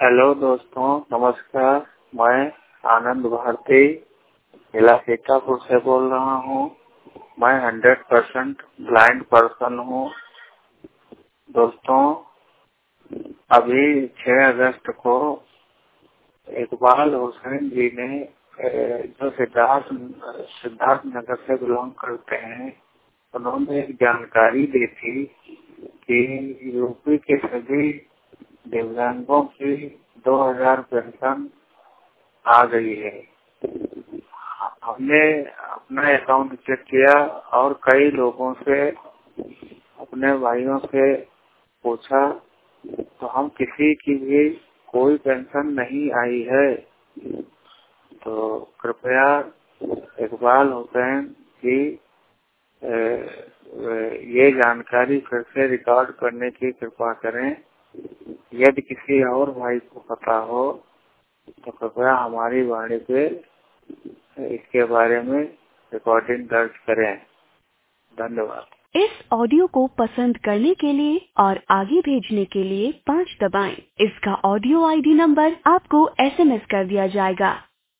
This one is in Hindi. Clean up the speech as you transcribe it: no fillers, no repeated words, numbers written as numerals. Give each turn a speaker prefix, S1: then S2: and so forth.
S1: हेलो दोस्तों, नमस्कार। मैं आनंद भारती जिला सीतापुर से बोल रहा हूँ। मैं 100% ब्लाइंड पर्सन हूँ। दोस्तों, अभी 6 अगस्त को इकबाल हुसैन जी ने जो सिद्धार्थ नगर से बिलोंग करते हैं, उन्होंने एक जानकारी दी थी कि यूपी के सभी दिव्यांगों की 2000 पेंशन आ गई है। हमने अपना अकाउंट चेक किया और कई लोगों से, अपने भाइयों से पूछा, तो हम किसी की भी कोई पेंशन नहीं आई है। तो कृपया इकबाल हुसैन की ये जानकारी फिर से रिकॉर्ड करने की कृपा करें। यदि किसी और भाई को पता हो तो कृपया हमारी वाणी पे इसके बारे में रिकॉर्डिंग दर्ज करें। धन्यवाद।
S2: इस ऑडियो को पसंद करने के लिए और आगे भेजने के लिए 5 दबाएं। इसका ऑडियो आईडी नंबर आपको SMS कर दिया जाएगा।